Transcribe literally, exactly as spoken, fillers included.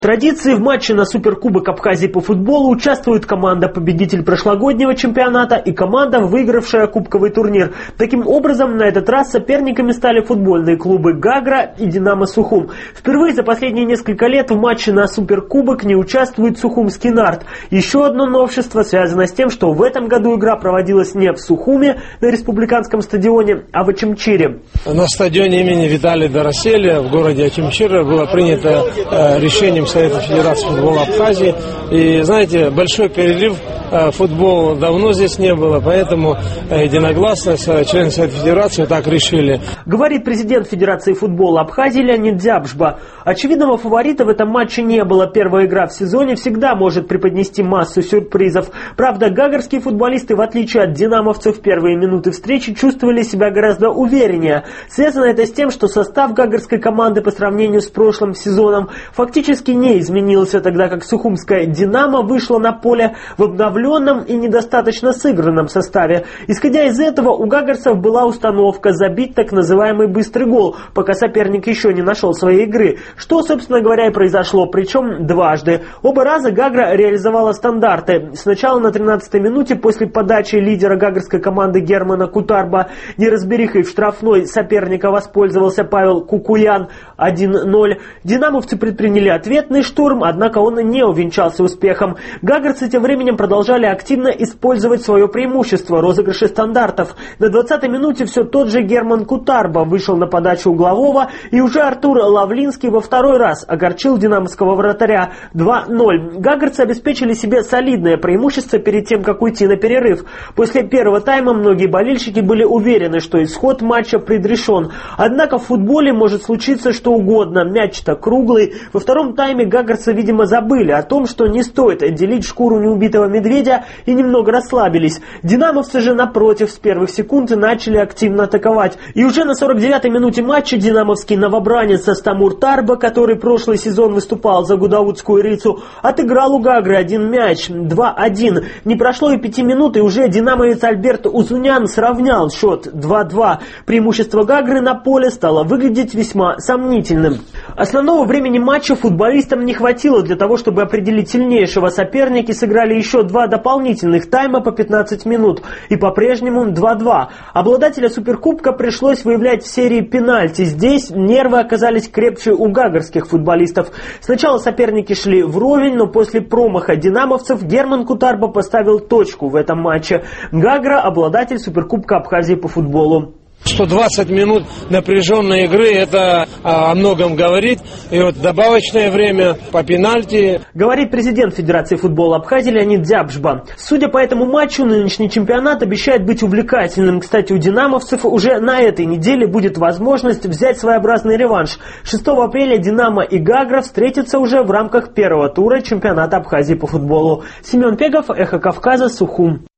Традиции в матче на Суперкубок Абхазии по футболу участвуют команда-победитель прошлогоднего чемпионата и команда, выигравшая кубковый турнир. Таким образом, на этот раз соперниками стали футбольные клубы «Гагра» и «Динамо Сухум». Впервые за последние несколько лет в матче на Суперкубок не участвует сухумский «Нарт». Еще одно новшество связано с тем, что в этом году игра проводилась не в Сухуме на республиканском стадионе, а в Очимчире. На стадионе имени Виталия Дороселя в городе Очимчира было принято э, решением Совета Федерации футбола Абхазии. И, знаете, большой перерыв, футбола давно здесь не было, поэтому единогласно члены Совета Федерации так решили. Говорит президент Федерации футбола Абхазии Леонид Дзябжба. Очевидного фаворита в этом матче не было. Первая игра в сезоне всегда может преподнести массу сюрпризов. Правда, гагарские футболисты, в отличие от динамовцев, в первые минуты встречи чувствовали себя гораздо увереннее. Связано это с тем, что состав гагарской команды по сравнению с прошлым сезоном фактически не изменился, тогда как сухумская «Динамо» вышла на поле в обновленном и недостаточно сыгранном составе. Исходя из этого, у гагарцев была установка забить так называемый быстрый гол, пока соперник еще не нашел своей игры. Что, собственно говоря, и произошло, причем дважды. Оба раза Гагра реализовала стандарты. Сначала на тринадцатой минуте после подачи лидера гагарской команды Германа Кутарба неразберихой в штрафной соперника воспользовался Павел Кукуян один ноль. Динамовцы предприняли ответный штурм, однако он не увенчался успехом. Гагарцы тем временем продолжали активно использовать свое преимущество розыгрыши стандартов. На двадцатой минуте все тот же Герман Кутарба вышел на подачу углового, и уже Артур Лавлинский во второй раз огорчил динамовского вратаря два ноль. Гагарцы обеспечили себе солидное преимущество перед тем, как уйти на перерыв. После первого тайма многие болельщики были уверены, что исход матча предрешен. Однако в футболе может случиться что угодно. Мяч-то круглый. Во втором тайме гагарцы, видимо, забыли о том, что не стоит делить шкуру неубитого медведя, и немного расслабились. Динамовцы же, напротив, с первых секунд начали активно атаковать. И уже на сорок девятой минуте матча динамовский новобранец Астамур Тарба, который прошлый сезон выступал за Гудаутскую Рицу, отыграл у Гагры один мяч, два один. Не прошло и пяти минут, и уже динамовец Альберт Узунян сравнял счет два два. Преимущество Гагры на поле стало выглядеть весьма сомнительным. Основного времени матча футболистам не хватило для того, чтобы определить сильнейшего. Соперники сыграли еще два дополнительных тайма по пятнадцать минут, и по-прежнему два два. Обладателя Суперкубка пришлось выявлять в серии пенальти. Здесь нервы оказались крепче у гагарских футболистов. Сначала соперники шли вровень, но после промаха динамовцев Герман Кутарба поставил точку в этом матче. Гагра – обладатель Суперкубка Абхазии по футболу. сто двадцать минут напряженной игры, это о многом говорит. И вот добавочное время по пенальти. Говорит президент Федерации футбола Абхазии Леонид Дзябжба. Судя по этому матчу, нынешний чемпионат обещает быть увлекательным. Кстати, у динамовцев уже на этой неделе будет возможность взять своеобразный реванш. шестого апреля «Динамо» и «Гагра» встретятся уже в рамках первого тура чемпионата Абхазии по футболу. Семен Пегов, Эхо Кавказа, Сухум.